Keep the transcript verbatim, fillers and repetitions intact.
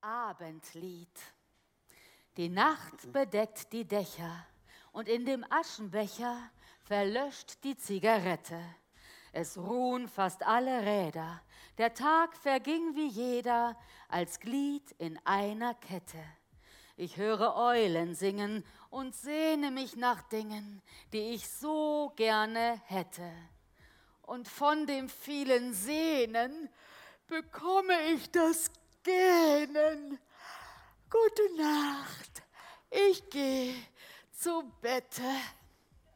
Abendlied. Die Nacht bedeckt die Dächer und in dem Aschenbecher verlöscht die Zigarette. Es ruhen fast alle Räder, der Tag verging wie jeder als Glied in einer Kette. Ich höre Eulen singen und sehne mich nach Dingen, die ich so gerne hätte. Und von dem vielen Sehnen bekomme ich das Gähnen. Gute Nacht, ich gehe zu Bette.